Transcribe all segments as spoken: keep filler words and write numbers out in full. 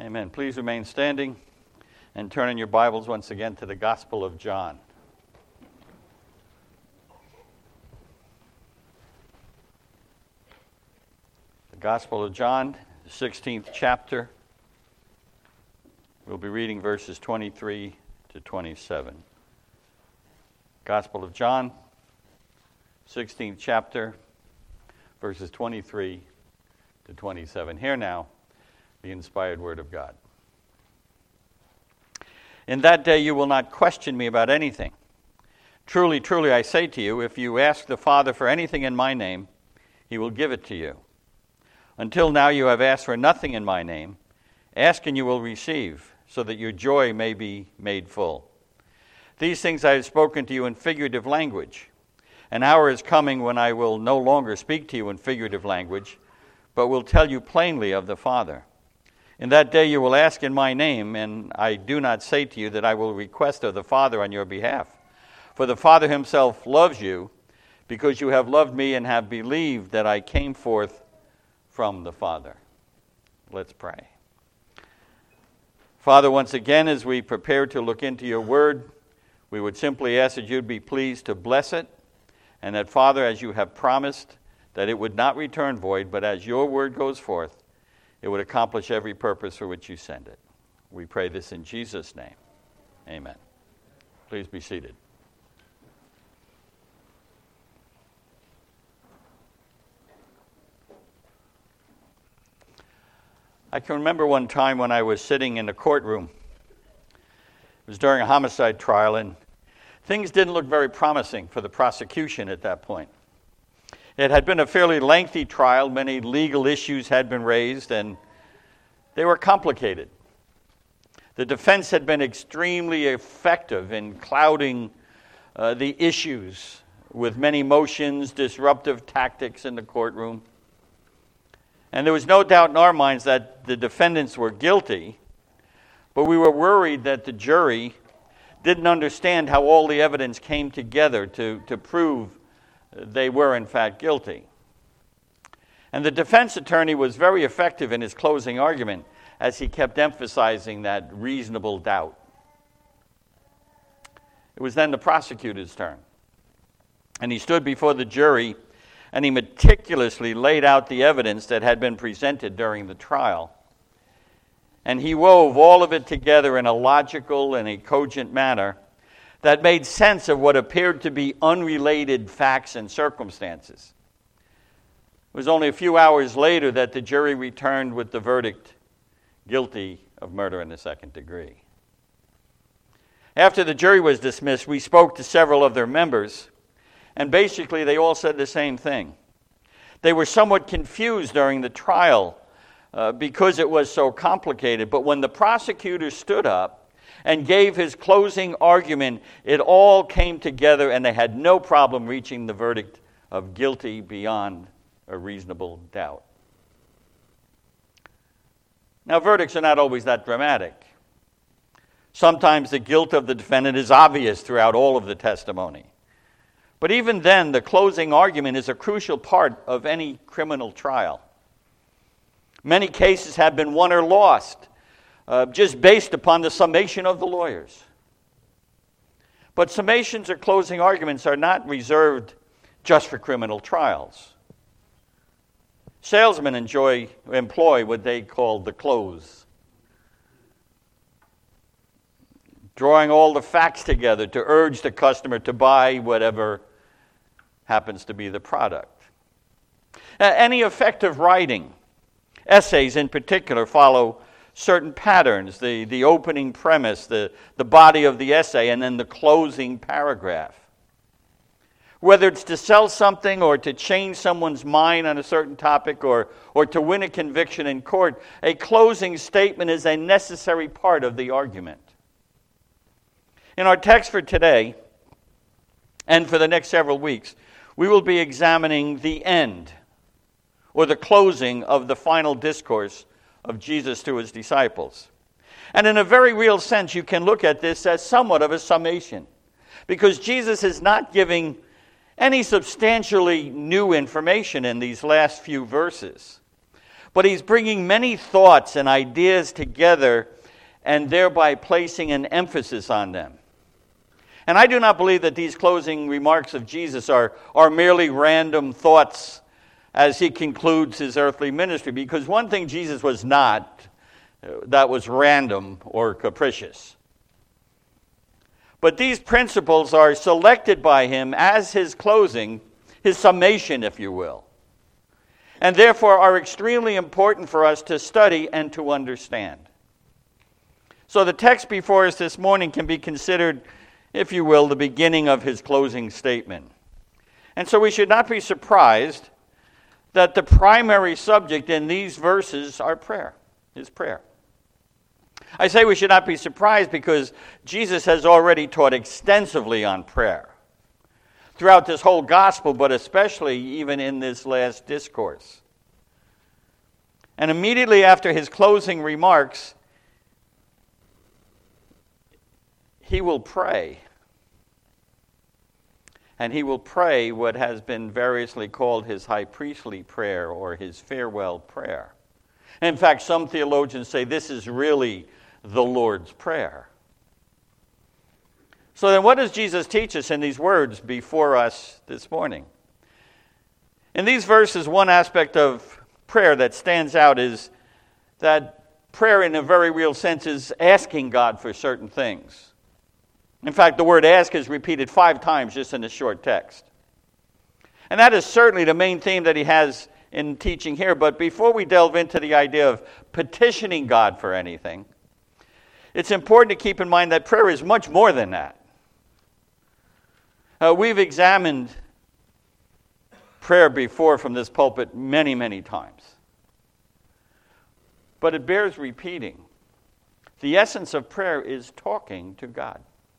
Amen. Please remain standing and turn in your Bibles once again to the Gospel of John. The Gospel of John, the sixteenth chapter. We'll be reading verses twenty-three to twenty-seven. Gospel of John, sixteenth chapter, verses twenty-three to twenty-seven. Hear now the inspired word of God. In that day you will not question me about anything. Truly, truly, I say to you, if you ask the Father for anything in my name, he will give it to you. Until now you have asked for nothing in my name. Ask and you will receive, so that your joy may be made full. These things I have spoken to you in figurative language. An hour is coming when I will no longer speak to you in figurative language, but will tell you plainly of the Father. In that day you will ask in my name, and I do not say to you that I will request of the Father on your behalf. For the Father himself loves you, because you have loved me and have believed that I came forth from the Father. Let's pray. Father, once again, as we prepare to look into your word, we would simply ask that you'd be pleased to bless it, and that, Father, as you have promised, that it would not return void, but as your word goes forth, it would accomplish every purpose for which you send it. We pray this in Jesus' name. Amen. Please be seated. I can remember one time when I was sitting in a courtroom. It was during a homicide trial, and things didn't look very promising for the prosecution at that point. It had been a fairly lengthy trial. Many legal issues had been raised, and they were complicated. The defense had been extremely effective in clouding uh, the issues with many motions, disruptive tactics in the courtroom. And there was no doubt in our minds that the defendants were guilty, but we were worried that the jury didn't understand how all the evidence came together to, to prove they were in fact guilty. And the defense attorney was very effective in his closing argument as he kept emphasizing that reasonable doubt. It was then the prosecutor's turn. And he stood before the jury and he meticulously laid out the evidence that had been presented during the trial. And he wove all of it together in a logical and a cogent manner that made sense of what appeared to be unrelated facts and circumstances. It was only a few hours later that the jury returned with the verdict, guilty of murder in the second degree. After the jury was dismissed, we spoke to several of their members, and basically they all said the same thing. They were somewhat confused during the trial uh, because it was so complicated, but when the prosecutor stood up and gave his closing argument, it all came together and they had no problem reaching the verdict of guilty beyond a reasonable doubt. Now, verdicts are not always that dramatic. Sometimes the guilt of the defendant is obvious throughout all of the testimony. But even then, the closing argument is a crucial part of any criminal trial. Many cases have been won or lost Uh, just based upon the summation of the lawyers. But summations or closing arguments are not reserved just for criminal trials. Salesmen enjoy employ what they call the close, drawing all the facts together to urge the customer to buy whatever happens to be the product. Uh, any effective writing, essays in particular, follow certain patterns, the, the opening premise, the, the body of the essay, and then the closing paragraph. Whether it's to sell something or to change someone's mind on a certain topic or, or to win a conviction in court, a closing statement is a necessary part of the argument. In our text for today, and for the next several weeks, we will be examining the end, or the closing of the final discourse of Jesus to his disciples. And in a very real sense, you can look at this as somewhat of a summation, because Jesus is not giving any substantially new information in these last few verses. But he's bringing many thoughts and ideas together and thereby placing an emphasis on them. And I do not believe that these closing remarks of Jesus are, are merely random thoughts as he concludes his earthly ministry, because one thing Jesus was not that was random or capricious. But these principles are selected by him as his closing, his summation, if you will, and therefore are extremely important for us to study and to understand. So the text before us this morning can be considered, if you will, the beginning of his closing statement. And so we should not be surprised that the primary subject in these verses are prayer, is prayer. I say we should not be surprised because Jesus has already taught extensively on prayer throughout this whole gospel, but especially even in this last discourse. And immediately after his closing remarks, he will pray. And he will pray what has been variously called his high priestly prayer or his farewell prayer. In fact, some theologians say this is really the Lord's Prayer. So then what does Jesus teach us in these words before us this morning? In these verses, one aspect of prayer that stands out is that prayer in a very real sense is asking God for certain things. In fact, the word ask is repeated five times just in this short text. And that is certainly the main theme that he has in teaching here. But before we delve into the idea of petitioning God for anything, it's important to keep in mind that prayer is much more than that. Uh, we've examined prayer before from this pulpit many, many times. But it bears repeating. The essence of prayer is talking to God.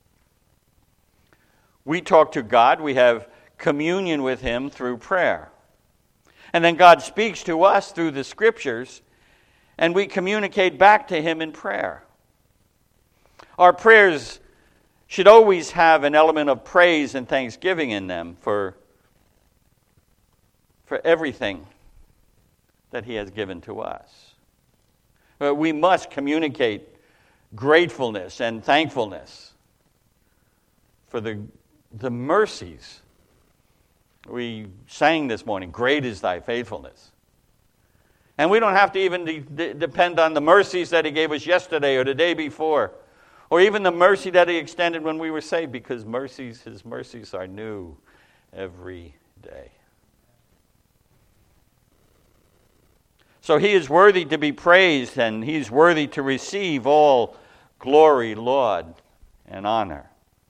We talk to God, we have communion with him through prayer. And then God speaks to us through the scriptures, and we communicate back to him in prayer. Our prayers should always have an element of praise and thanksgiving in them for, for everything that he has given to us. But we must communicate gratefulness and thankfulness for the, the mercies. We sang this morning, "Great is thy faithfulness." And we don't have to even de- de- depend on the mercies that he gave us yesterday or the day before, or even the mercy that he extended when we were saved, because mercies, his mercies are new every day. So he is worthy to be praised, and he's worthy to receive all glory, laud, and honor.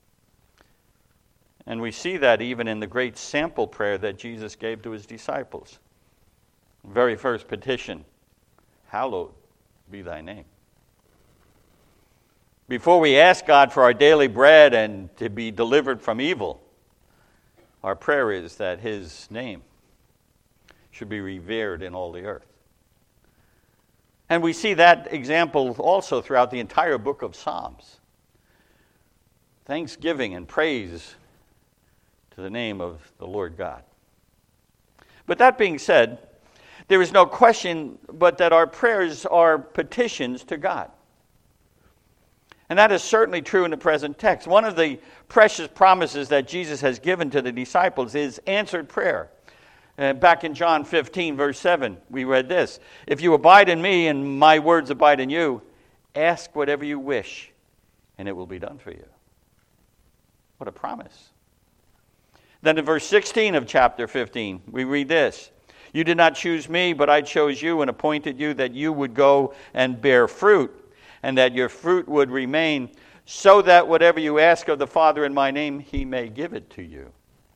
And we see that even in the great sample prayer that Jesus gave to his disciples. Very first petition, "Hallowed be thy name." Before we ask God for our daily bread and to be delivered from evil, our prayer is that his name should be revered in all the earth. And we see that example also throughout the entire book of Psalms. Thanksgiving and praise to the name of the Lord God. But that being said, there is no question but that our prayers are petitions to God. And that is certainly true in the present text. One of the precious promises that Jesus has given to the disciples is answered prayer. Uh, back in John fifteen, verse seven, we read this: "If you abide in me and my words abide in you, ask whatever you wish, and it will be done for you." What a promise. Then in verse sixteen of chapter fifteen, we read this: "You did not choose me, but I chose you and appointed you that you would go and bear fruit, and that your fruit would remain, so that whatever you ask of the Father in my name, he may give it to you."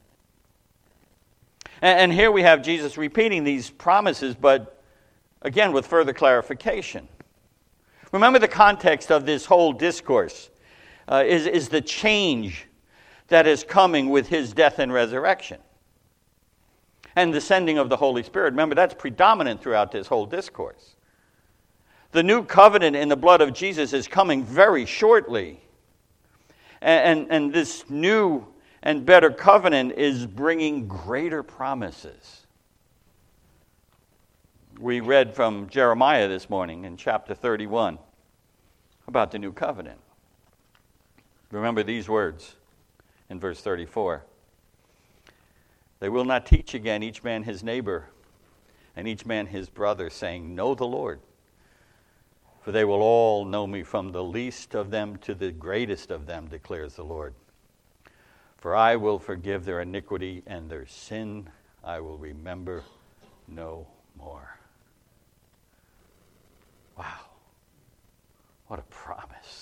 And here we have Jesus repeating these promises, but again with further clarification. Remember, the context of this whole discourse uh, is, is the change that is coming with his death and resurrection, and the sending of the Holy Spirit. Remember, that's predominant throughout this whole discourse. The new covenant in the blood of Jesus is coming very shortly. And, and, and this new and better covenant is bringing greater promises. We read from Jeremiah this morning in chapter thirty-one about the new covenant. Remember these words in verse thirty-four. They will not teach again each man his neighbor and each man his brother, saying, know the Lord. For they will all know me, from the least of them to the greatest of them, declares the Lord. For I will forgive their iniquity, and their sin I will remember no more. Wow. What a promise.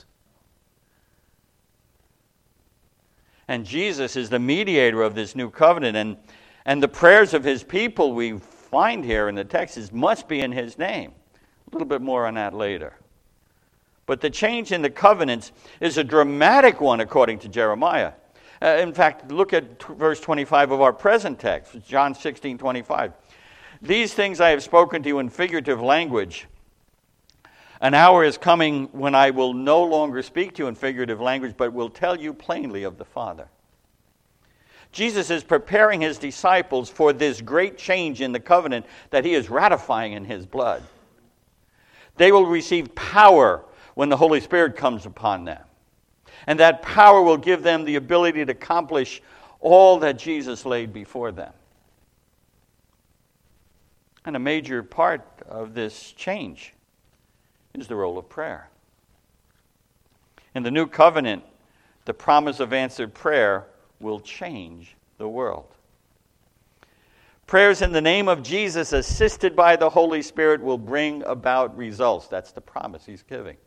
And Jesus is the mediator of this new covenant, and, and the prayers of his people we find here in the text must be in his name. A little bit more on that later. But the change in the covenants is a dramatic one according to Jeremiah. Uh, in fact, look at t- verse twenty-five of our present text, John sixteen twenty-five. These things I have spoken to you in figurative language. An hour is coming when I will no longer speak to you in figurative language, but will tell you plainly of the Father. Jesus is preparing his disciples for this great change in the covenant that he is ratifying in his blood. They will receive power when the Holy Spirit comes upon them. And that power will give them the ability to accomplish all that Jesus laid before them. And a major part of this change is the role of prayer. In the new covenant, the promise of answered prayer will change the world. Prayers in the name of Jesus, assisted by the Holy Spirit, will bring about results. That's the promise he's giving.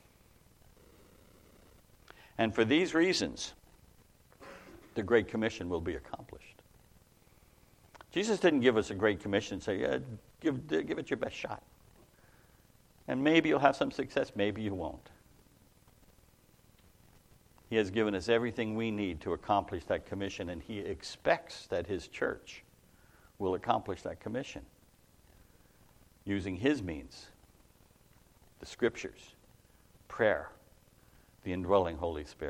And for these reasons, the Great Commission will be accomplished. Jesus didn't give us a Great Commission and say, yeah, give, give it your best shot. And maybe you'll have some success, maybe you won't. He has given us everything we need to accomplish that commission, and he expects that his church will accomplish that commission using his means, the Scriptures, prayer, the indwelling Holy Spirit.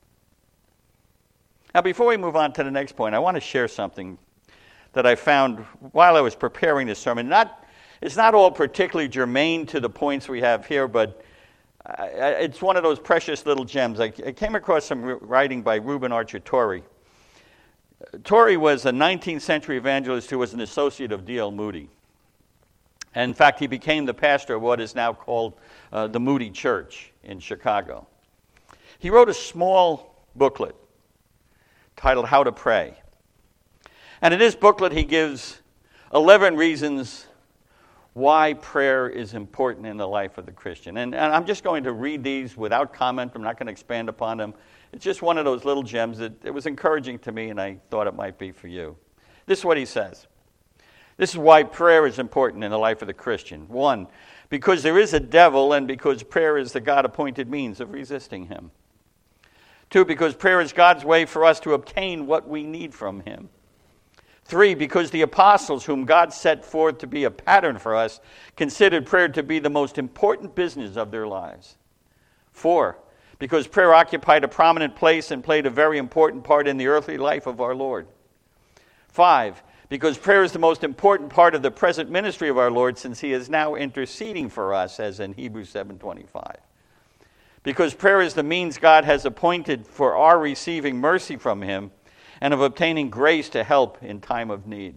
Now, before we move on to the next point, I want to share something that I found while I was preparing this sermon. Not, it's not all particularly germane to the points we have here, but I, I, it's one of those precious little gems. I, I came across some writing by Reuben Archer Torrey. Torrey was a nineteenth century evangelist who was an associate of D L Moody. And in fact, he became the pastor of what is now called uh, the Moody Church in Chicago. He wrote a small booklet titled How to Pray. And in this booklet, he gives eleven reasons why prayer is important in the life of the Christian. And, and I'm just going to read these without comment. I'm not going to expand upon them. It's just one of those little gems that it was encouraging to me, and I thought it might be for you. This is what he says. This is why prayer is important in the life of the Christian. One, because there is a devil, and because prayer is the God-appointed means of resisting him. Two, because prayer is God's way for us to obtain what we need from him. Three, because the apostles, whom God set forth to be a pattern for us, considered prayer to be the most important business of their lives. Four, because prayer occupied a prominent place and played a very important part in the earthly life of our Lord. Five, because prayer is the most important part of the present ministry of our Lord, since he is now interceding for us, as in Hebrews seven twenty-five. Because prayer is the means God has appointed for our receiving mercy from him and of obtaining grace to help in time of need.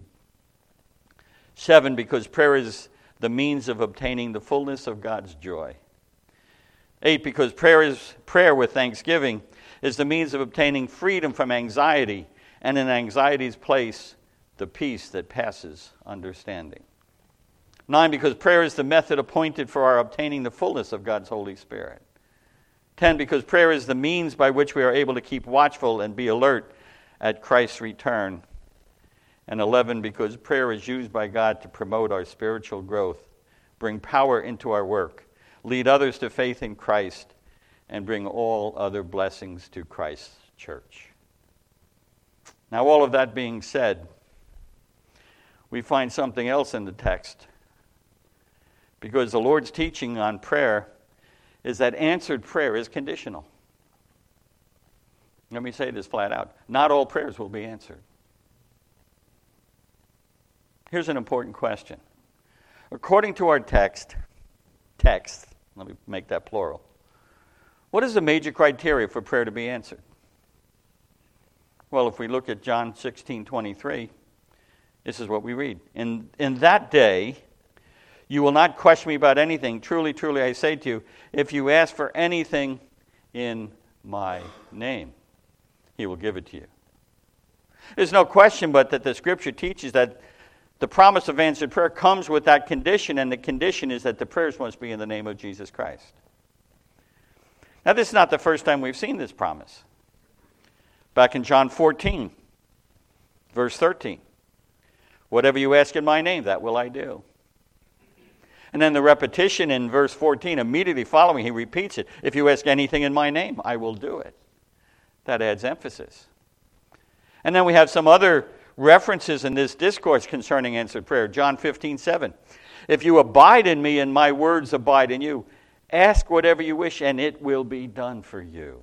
Seven, because prayer is the means of obtaining the fullness of God's joy. Eight, because prayer is prayer with thanksgiving is the means of obtaining freedom from anxiety, and in anxiety's place, the peace that passes understanding. Nine, because prayer is the method appointed for our obtaining the fullness of God's Holy Spirit. Ten, because prayer is the means by which we are able to keep watchful and be alert at Christ's return. And eleven, because prayer is used by God to promote our spiritual growth, bring power into our work, lead others to faith in Christ, and bring all other blessings to Christ's church. Now, all of that being said, we find something else in the text, because the Lord's teaching on prayer is that answered prayer is conditional. Let me say this flat out. Not all prayers will be answered. Here's an important question. According to our text, text, let me make that plural, what is the major criteria for prayer to be answered? Well, if we look at John sixteen twenty-three, this is what we read. In, in that day, you will not question me about anything. Truly, truly, I say to you, if you ask for anything in my name, he will give it to you. There's no question but that the Scripture teaches that the promise of answered prayer comes with that condition, and the condition is that the prayers must be in the name of Jesus Christ. Now, this is not the first time we've seen this promise. Back in John fourteen, verse thirteen, whatever you ask in my name, that will I do. And then the repetition in verse fourteen, immediately following, he repeats it. If you ask anything in my name, I will do it. That adds emphasis. And then we have some other references in this discourse concerning answered prayer. John fifteen seven. If you abide in me and my words abide in you, ask whatever you wish and it will be done for you.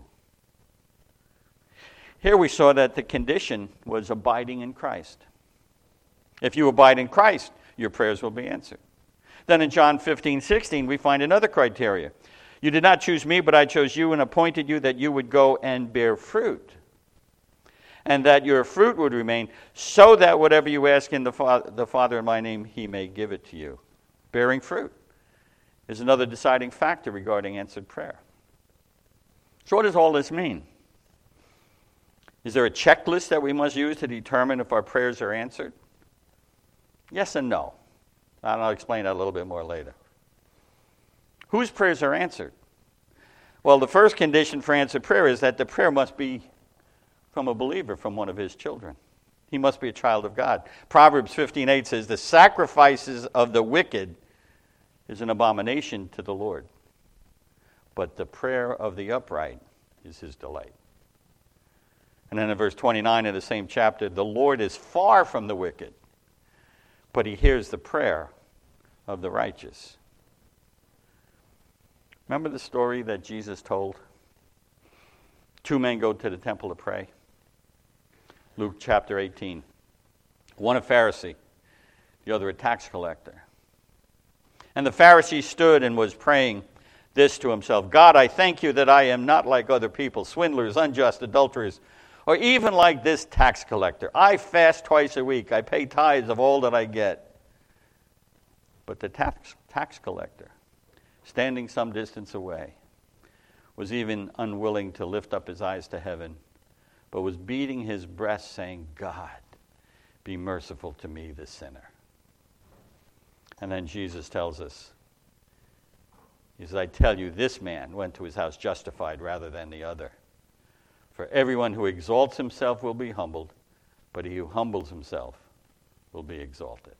Here we saw that the condition was abiding in Christ. If you abide in Christ, your prayers will be answered. Then in John fifteen sixteen, we find another criteria. You did not choose me, but I chose you and appointed you that you would go and bear fruit, and that your fruit would remain, so that whatever you ask in the Father, the Father in my name, he may give it to you. Bearing fruit is another deciding factor regarding answered prayer. So what does all this mean? Is there a checklist that we must use to determine if our prayers are answered? Yes and no. And I'll explain that a little bit more later. Whose prayers are answered? Well, the first condition for answered prayer is that the prayer must be from a believer, from one of his children. He must be a child of God. Proverbs fifteen eight says, the sacrifices of the wicked is an abomination to the Lord, but the prayer of the upright is his delight. And then in verse twenty-nine of the same chapter, the Lord is far from the wicked, but he hears the prayer of the righteous. Remember the story that Jesus told? Two men go to the temple to pray. Luke chapter eighteen. One a Pharisee, the other a tax collector. And the Pharisee stood and was praying this to himself: God, I thank you that I am not like other people, swindlers, unjust, adulterers, or even like this tax collector. I fast twice a week. I pay tithes of all that I get. But the tax, tax collector, standing some distance away, was even unwilling to lift up his eyes to heaven, but was beating his breast, saying, God, be merciful to me, the sinner. And then Jesus tells us, he says, I tell you, this man went to his house justified rather than the other. For everyone who exalts himself will be humbled, but he who humbles himself will be exalted.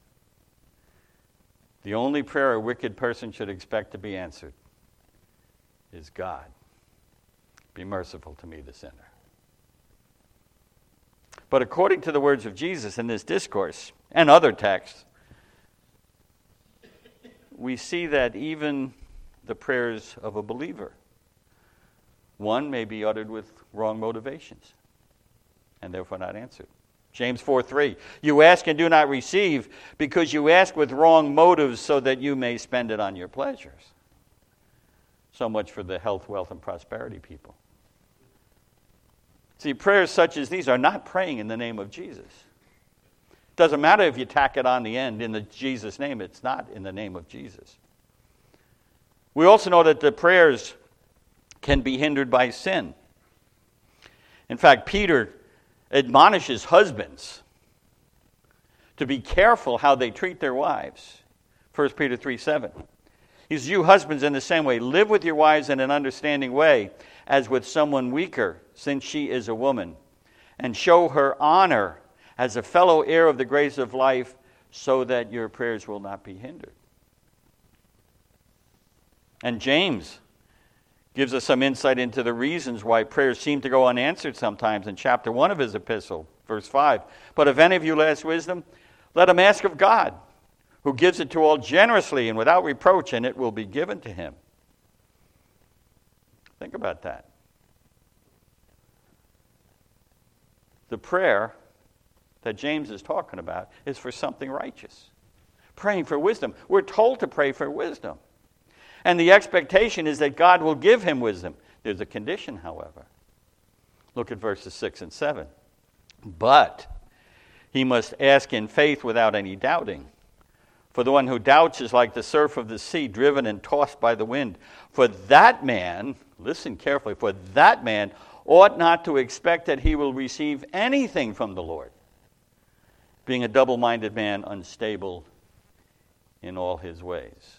The only prayer a wicked person should expect to be answered is, God, be merciful to me, the sinner. But according to the words of Jesus in this discourse and other texts, we see that even the prayers of a believer, one may be uttered with wrong motivations and therefore not answered. James four three, you ask and do not receive because you ask with wrong motives so that you may spend it on your pleasures. So much for the health, wealth, and prosperity people. See, prayers such as these are not praying in the name of Jesus. It doesn't matter if you tack it on the end in the Jesus name, it's not in the name of Jesus. We also know that the prayers can be hindered by sin. In fact, Peter admonishes husbands to be careful how they treat their wives. First Peter three seven. He says, you husbands in the same way, live with your wives in an understanding way, as with someone weaker, since she is a woman, and show her honor as a fellow heir of the grace of life, so that your prayers will not be hindered. And James gives us some insight into the reasons why prayers seem to go unanswered sometimes in chapter one of his epistle, verse five. But if any of you lacks wisdom, let him ask of God, who gives it to all generously and without reproach, and it will be given to him. Think about that. The prayer that James is talking about is for something righteous. Praying for wisdom. We're told to pray for wisdom. And the expectation is that God will give him wisdom. There's a condition, however. Look at verses six and seven. But he must ask in faith without any doubting. For the one who doubts is like the surf of the sea, driven and tossed by the wind. For that man, listen carefully, for that man ought not to expect that he will receive anything from the Lord, being a double-minded man, unstable in all his ways.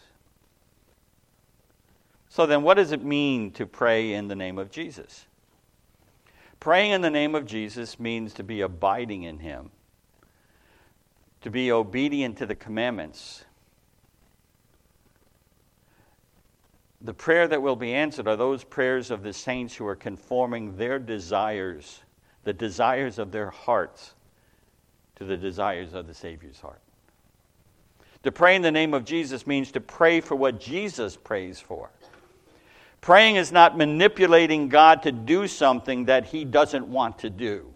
So then, what does it mean to pray in the name of Jesus? Praying in the name of Jesus means to be abiding in him, to be obedient to the commandments. The prayer that will be answered are those prayers of the saints who are conforming their desires, the desires of their hearts, to the desires of the Savior's heart. To pray in the name of Jesus means to pray for what Jesus prays for. Praying is not manipulating God to do something that he doesn't want to do.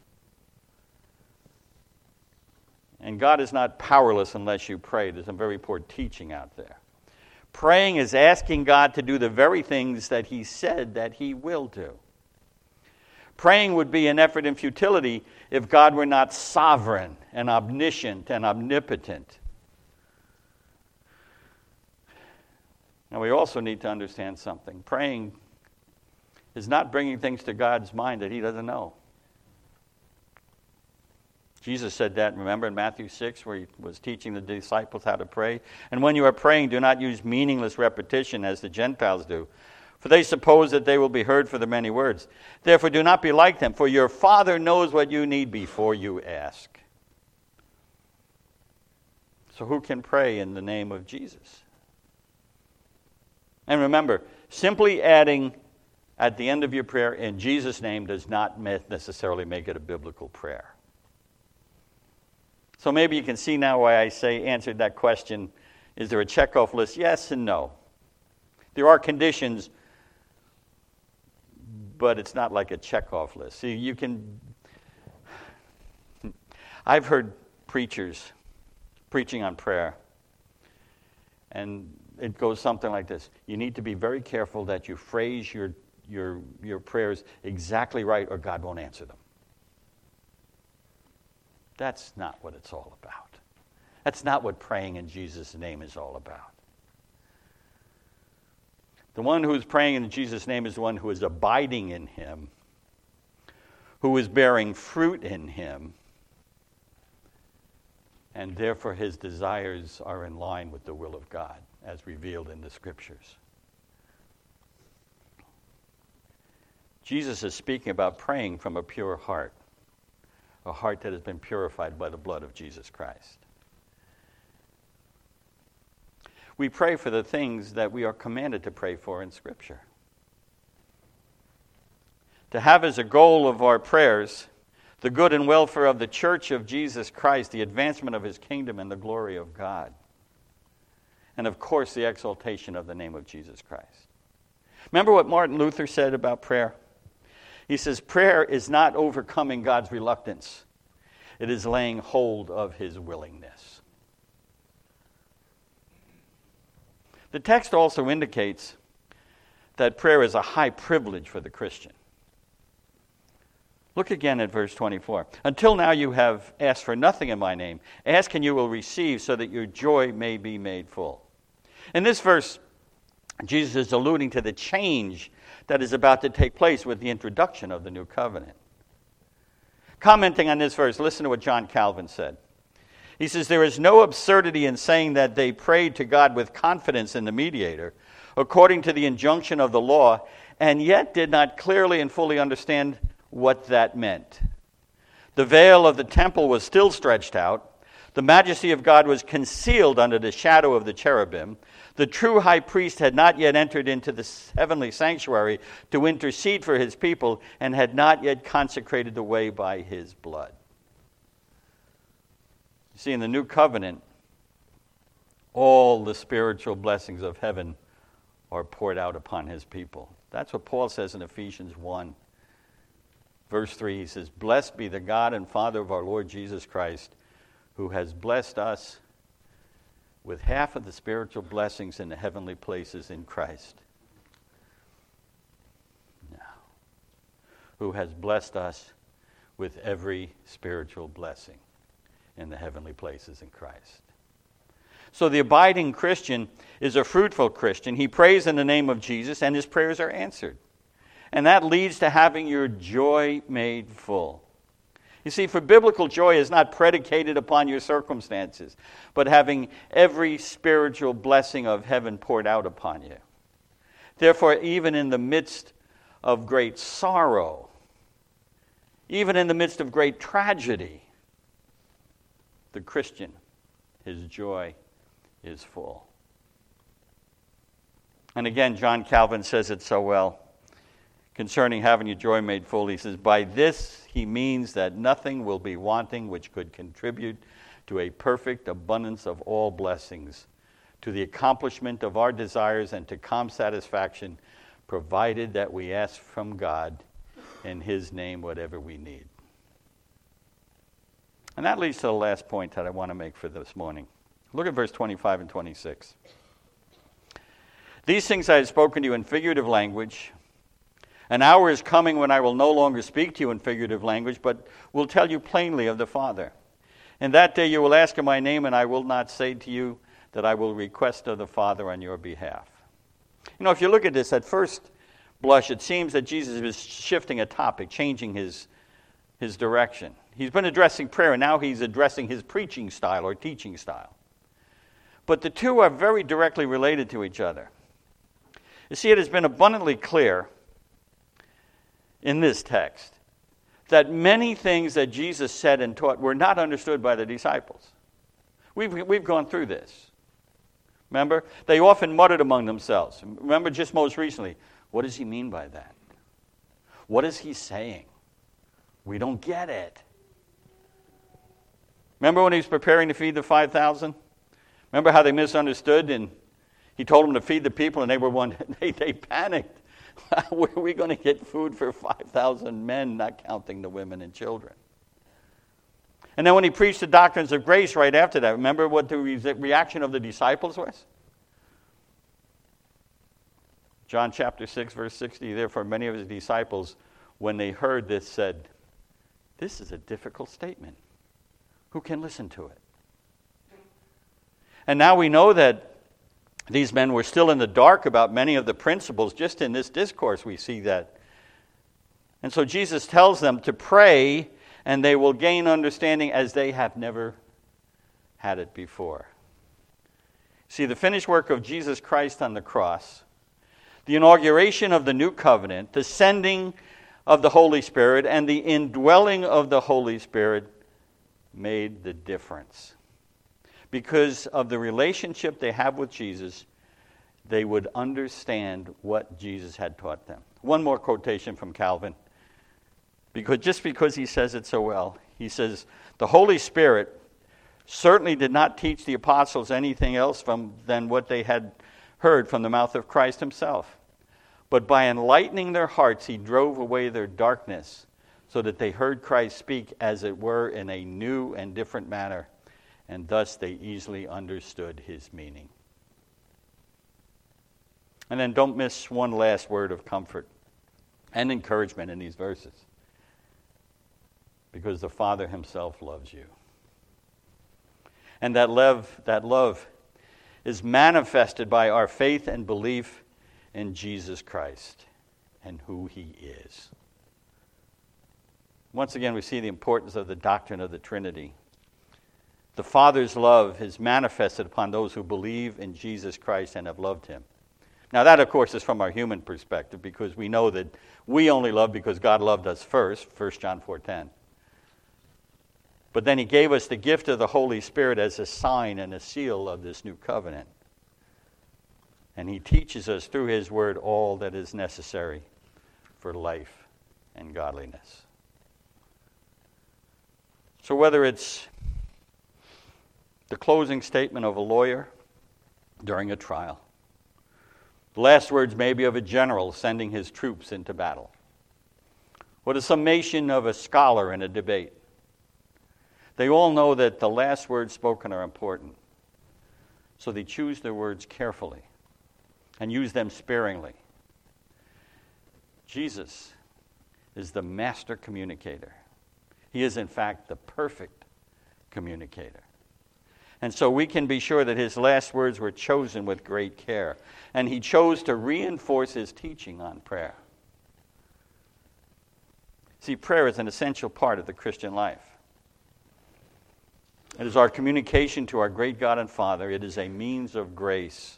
And God is not powerless unless you pray. There's some very poor teaching out there. Praying is asking God to do the very things that he said that he will do. Praying would be an effort in futility if God were not sovereign and omniscient and omnipotent. Now, we also need to understand something. Praying is not bringing things to God's mind that he doesn't know. Jesus said that, remember, in Matthew six, where he was teaching the disciples how to pray. And when you are praying, do not use meaningless repetition as the Gentiles do, for they suppose that they will be heard for the many words. Therefore, do not be like them, for your Father knows what you need before you ask. So who can pray in the name of Jesus? And remember, simply adding at the end of your prayer, in Jesus' name, does not necessarily make it a biblical prayer. So maybe you can see now why I say answered that question. Is there a checkoff list? Yes and no. There are conditions, but it's not like a checkoff list. See, you can... I've heard preachers preaching on prayer, and it goes something like this. You need to be very careful that you phrase your, your, your prayers exactly right, or God won't answer them. That's not what it's all about. That's not what praying in Jesus' name is all about. The one who is praying in Jesus' name is the one who is abiding in him, who is bearing fruit in him, and therefore his desires are in line with the will of God, as revealed in the Scriptures. Jesus is speaking about praying from a pure heart, a heart that has been purified by the blood of Jesus Christ. We pray for the things that we are commanded to pray for in Scripture. To have as a goal of our prayers the good and welfare of the church of Jesus Christ, the advancement of his kingdom and the glory of God. And of course, the exaltation of the name of Jesus Christ. Remember what Martin Luther said about prayer? He says, prayer is not overcoming God's reluctance. It is laying hold of his willingness. The text also indicates that prayer is a high privilege for the Christian. Look again at verse twenty-four. Until now you have asked for nothing in my name. Ask and you will receive, so that your joy may be made full. In this verse, Jesus is alluding to the change that is about to take place with the introduction of the new covenant. Commenting on this verse, listen to what John Calvin said. He says, there is no absurdity in saying that they prayed to God with confidence in the mediator, according to the injunction of the law, and yet did not clearly and fully understand what that meant. The veil of the temple was still stretched out. The majesty of God was concealed under the shadow of the cherubim. The true high priest had not yet entered into the heavenly sanctuary to intercede for his people, and had not yet consecrated the way by his blood. You see, in the new covenant, all the spiritual blessings of heaven are poured out upon his people. That's what Paul says in Ephesians one. Verse three, he says, blessed be the God and Father of our Lord Jesus Christ, who has blessed us with half of the spiritual blessings in the heavenly places in Christ? No. Who has blessed us with every spiritual blessing in the heavenly places in Christ. So the abiding Christian is a fruitful Christian. He prays in the name of Jesus, and his prayers are answered. And that leads to having your joy made full. You see, for biblical joy is not predicated upon your circumstances, but having every spiritual blessing of heaven poured out upon you. Therefore, even in the midst of great sorrow, even in the midst of great tragedy, the Christian, his joy is full. And again, John Calvin says it so well concerning having your joy made full. He says, by this he means that nothing will be wanting which could contribute to a perfect abundance of all blessings, to the accomplishment of our desires and to calm satisfaction, provided that we ask from God in his name whatever we need. And that leads to the last point that I want to make for this morning. Look at verse twenty-five and twenty-six. These things I have spoken to you in figurative language. An hour is coming when I will no longer speak to you in figurative language, but will tell you plainly of the Father. In that day you will ask in my name, and I will not say to you that I will request of the Father on your behalf. You know, if you look at this, at first blush, it seems that Jesus is shifting a topic, changing his, his direction. He's been addressing prayer, and now he's addressing his preaching style or teaching style. But the two are very directly related to each other. You see, it has been abundantly clear in this text that many things that Jesus said and taught were not understood by the disciples. We've, we've gone through this. Remember? They often muttered among themselves. Remember just most recently, what does he mean by that? What is he saying? We don't get it. Remember when he was preparing to feed the five thousand? Remember how they misunderstood and he told them to feed the people and they were one, they, they panicked. Where are we going to get food for five thousand men, not counting the women and children? And then when he preached the doctrines of grace right after that, remember what the re- reaction of the disciples was? John chapter six, verse sixty, therefore many of his disciples, when they heard this, said, this is a difficult statement. Who can listen to it? And now we know that these men were still in the dark about many of the principles. Just in this discourse we see that. And so Jesus tells them to pray and they will gain understanding as they have never had it before. See, the finished work of Jesus Christ on the cross, the inauguration of the new covenant, the sending of the Holy Spirit, and the indwelling of the Holy Spirit made the difference. Because of the relationship they have with Jesus, they would understand what Jesus had taught them. One more quotation from Calvin. Because just because he says it so well, he says, the Holy Spirit certainly did not teach the apostles anything else from, than what they had heard from the mouth of Christ himself. But by enlightening their hearts, he drove away their darkness so that they heard Christ speak, as it were, in a new and different manner. And thus they easily understood his meaning. And then don't miss one last word of comfort and encouragement in these verses. Because the Father himself loves you. And that love, that love is manifested by our faith and belief in Jesus Christ and who he is. Once again, we see the importance of the doctrine of the Trinity. The Father's love is manifested upon those who believe in Jesus Christ and have loved him. Now that, of course, is from our human perspective because we know that we only love because God loved us first, First John four ten. But then he gave us the gift of the Holy Spirit as a sign and a seal of this new covenant. And he teaches us through his word all that is necessary for life and godliness. So whether it's the closing statement of a lawyer during a trial, the last words maybe of a general sending his troops into battle, or the summation of a scholar in a debate, they all know that the last words spoken are important. So they choose their words carefully and use them sparingly. Jesus is the master communicator. He is, in fact, the perfect communicator. And so we can be sure that his last words were chosen with great care. And he chose to reinforce his teaching on prayer. See, prayer is an essential part of the Christian life. It is our communication to our great God and Father. It is a means of grace.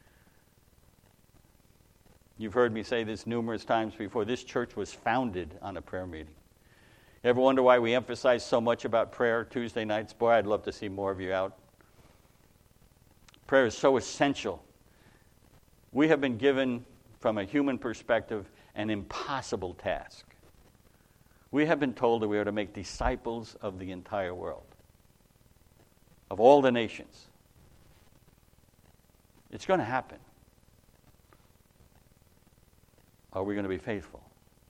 You've heard me say this numerous times before. This church was founded on a prayer meeting. You ever wonder why we emphasize so much about prayer Tuesday nights? Boy, I'd love to see more of you out. Prayer is so essential. We have been given, from a human perspective, an impossible task. We have been told that we are to make disciples of the entire world, of all the nations. It's going to happen. Are we going to be faithful?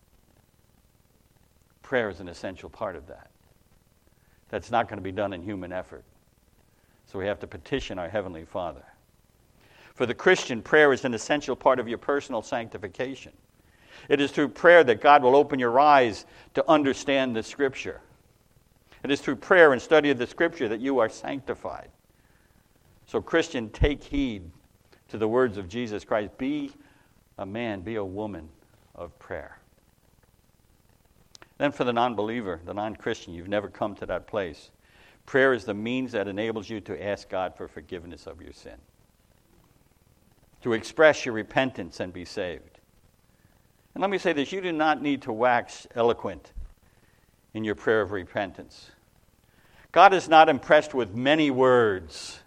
Prayer is an essential part of that. That's not going to be done in human effort. So we have to petition our Heavenly Father. For the Christian, prayer is an essential part of your personal sanctification. It is through prayer that God will open your eyes to understand the Scripture. It is through prayer and study of the Scripture that you are sanctified. So, Christian, take heed to the words of Jesus Christ. Be a man, be a woman of prayer. Then for the non-believer, the non-Christian, you've never come to that place. Prayer is the means that enables you to ask God for forgiveness of your sin, to express your repentance and be saved. And let me say this, you do not need to wax eloquent in your prayer of repentance. God is not impressed with many words.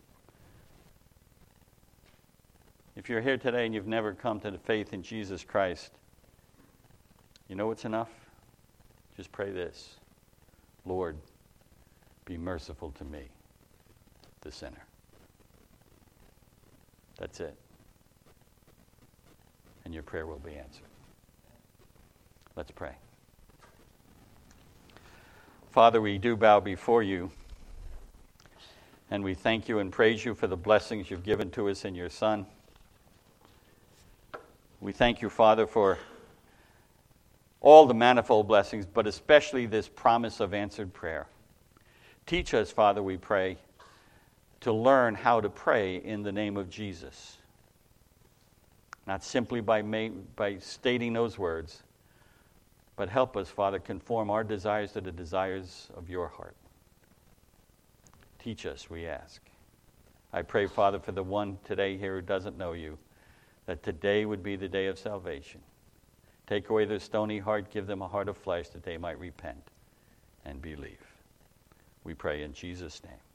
If you're here today and you've never come to the faith in Jesus Christ, you know what's enough? Just pray this: Lord, be merciful to me, the sinner. That's it. And your prayer will be answered. Let's pray. Father, we do bow before you, and we thank you and praise you for the blessings you've given to us in your Son. We thank you, Father, for all the manifold blessings, but especially this promise of answered prayer. Teach us, Father, we pray, to learn how to pray in the name of Jesus. Not simply by, ma- by stating those words, but help us, Father, conform our desires to the desires of your heart. Teach us, we ask. I pray, Father, for the one today here who doesn't know you, that today would be the day of salvation. Take away their stony heart, give them a heart of flesh that they might repent and believe. We pray in Jesus' name.